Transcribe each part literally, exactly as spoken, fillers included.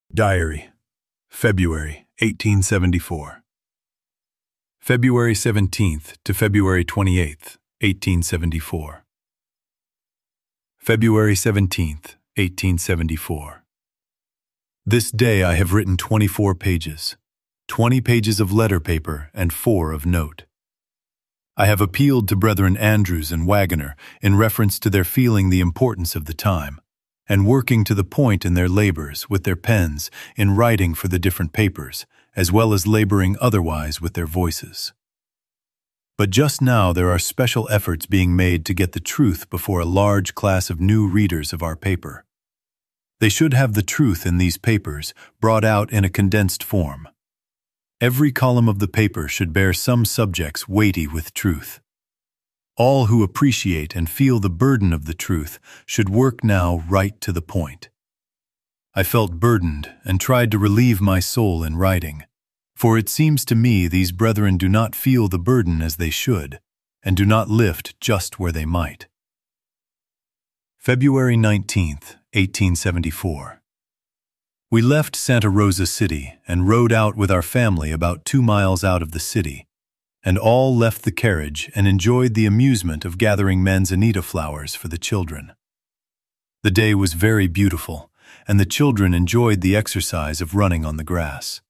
Diary, February eighteen seventy-four. February seventeenth to February twenty-eighth, eighteen seventy-four. February seventeenth, eighteen seventy-four. This day I have written twenty-four pages, twenty pages of letter paper and four of note. I have appealed to Brethren Andrews and Wagoner in reference to their feeling the importance of the time, and working to the point in their labors with their pens in writing for the different papers, as well as laboring otherwise with their voices. But just now there are special efforts being made to get the truth before a large class of new readers of our paper. They should have the truth in these papers brought out in a condensed form. Every column of the paper should bear some subjects weighty with truth. All who appreciate and feel the burden of the truth should work now right to the point. I felt burdened and tried to relieve my soul in writing, for it seems to me these brethren do not feel the burden as they should, and do not lift just where they might. February nineteenth, eighteen seventy-four. We left Santa Rosa City and rode out with our family about two miles out of the city, and all left the carriage and enjoyed the amusement of gathering manzanita flowers for the children. The day was very beautiful, and the children enjoyed the exercise of running on the grass.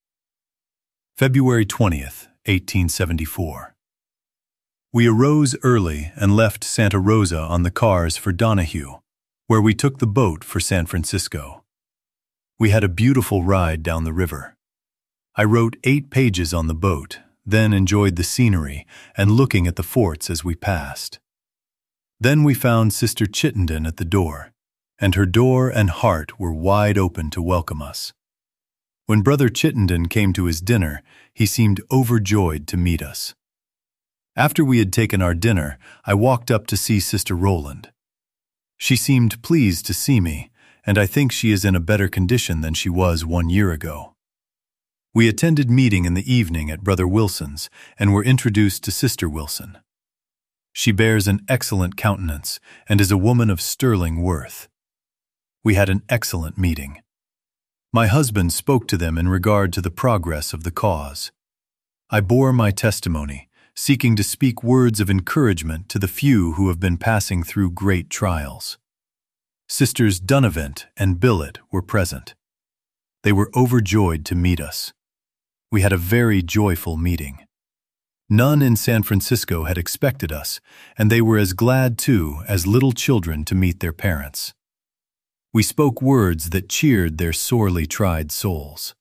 February twentieth, eighteen seventy-four. We arose early and left Santa Rosa on the cars for Donahue, where we took the boat for San Francisco. We had a beautiful ride down the river. I wrote eight pages on the boat, then enjoyed the scenery and looking at the forts as we passed. Then we found Sister Chittenden at the door, and her door and heart were wide open to welcome us. When Brother Chittenden came to his dinner, he seemed overjoyed to meet us. After we had taken our dinner, I walked up to see Sister Rowland. She seemed pleased to see me, and I think she is in a better condition than she was one year ago. We attended meeting in the evening at Brother Wilson's and were introduced to Sister Wilson. She bears an excellent countenance and is a woman of sterling worth. We had an excellent meeting. My husband spoke to them in regard to the progress of the cause. I bore my testimony, seeking to speak words of encouragement to the few who have been passing through great trials. Sisters Dunavant and Billet were present. They were overjoyed to meet us. We had a very joyful meeting. None in San Francisco had expected us, and they were as glad, too, as little children to meet their parents. We spoke words that cheered their sorely tried souls.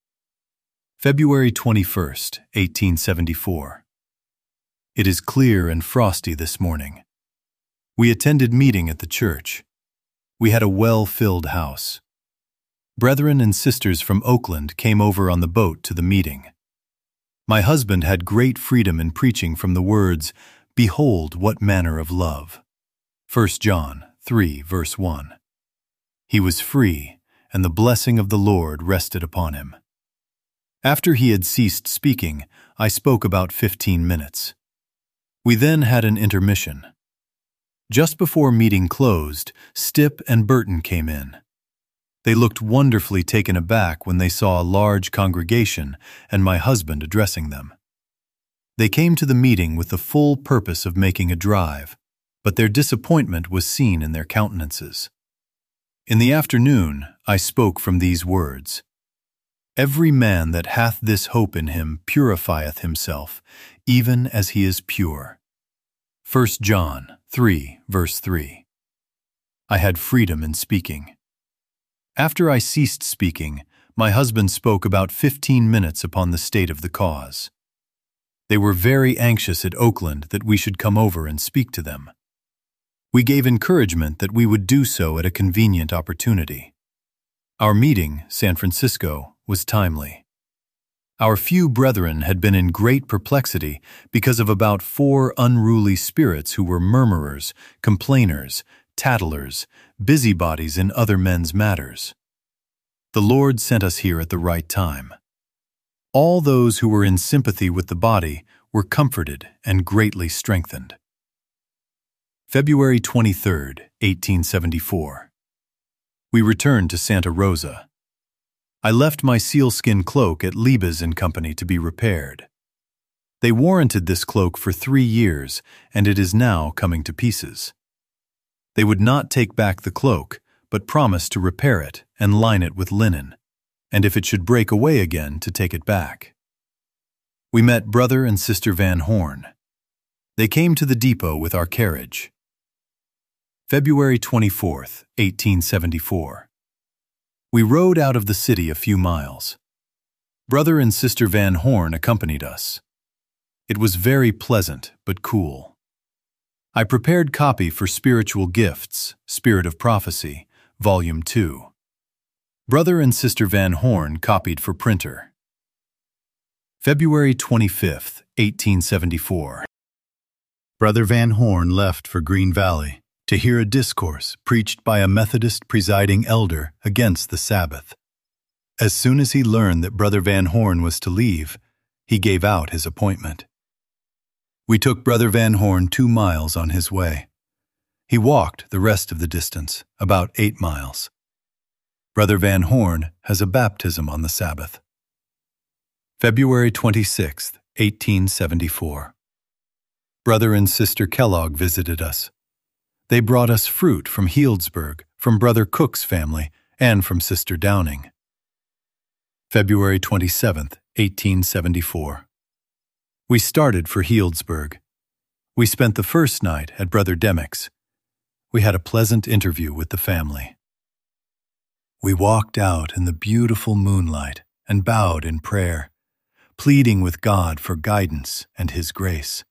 February twenty-first, eighteen seventy-four. It is clear and frosty this morning. We attended meeting at the church. We had a well-filled house. Brethren and sisters from Oakland came over on the boat to the meeting. My husband had great freedom in preaching from the words, "Behold what manner of love." First John three, verse one. He was free, and the blessing of the Lord rested upon him. After he had ceased speaking, I spoke about fifteen minutes. We then had an intermission. Just before meeting closed, Stipp and Burton came in. They looked wonderfully taken aback when they saw a large congregation and my husband addressing them. They came to the meeting with the full purpose of making a drive, but their disappointment was seen in their countenances. In the afternoon, I spoke from these words: "Every man that hath this hope in him purifieth himself, even as he is pure." First John three, verse three. I had freedom in speaking. After I ceased speaking, my husband spoke about fifteen minutes upon the state of the cause. They were very anxious at Oakland that we should come over and speak to them. We gave encouragement that we would do so at a convenient opportunity. Our meeting, San Francisco, was timely. Our few brethren had been in great perplexity because of about four unruly spirits who were murmurers, complainers, tattlers, busybodies in other men's matters. The Lord sent us here at the right time. All those who were in sympathy with the body were comforted and greatly strengthened. February twenty-third, eighteen seventy-four. We returned to Santa Rosa. I left my sealskin cloak at Liebes and Company to be repaired. They warranted this cloak for three years, and it is now coming to pieces. They would not take back the cloak, but promised to repair it and line it with linen, and if it should break away again, to take it back. We met Brother and Sister Van Horn. They came to the depot with our carriage. February twenty-fourth, eighteen seventy-four. We rode out of the city a few miles. Brother and Sister Van Horn accompanied us. It was very pleasant but cool. I prepared copy for Spiritual Gifts, Spirit of Prophecy, Volume two. Brother and Sister Van Horn copied for printer. February twenty-fifth, eighteen seventy-four. Brother Van Horn left for Green Valley to hear a discourse preached by a Methodist presiding elder against the Sabbath. As soon as he learned that Brother Van Horn was to leave, he gave out his appointment. We took Brother Van Horn two miles on his way. He walked the rest of the distance, about eight miles. Brother Van Horn has a baptism on the Sabbath. February twenty-sixth, eighteen seventy-four. Brother and Sister Kellogg visited us. They brought us fruit from Healdsburg, from Brother Cook's family, and from Sister Downing. February twenty-seventh, eighteen seventy-four. We started for Healdsburg. We spent the first night at Brother Demick's. We had a pleasant interview with the family. We walked out in the beautiful moonlight and bowed in prayer, pleading with God for guidance and His grace.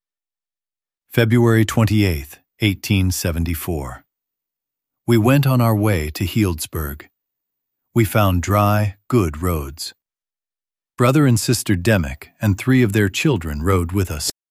February twenty-eighth, eighteen seventy-four. We went on our way to Healdsburg. We found dry, good roads. Brother and Sister Demick and three of their children rode with us.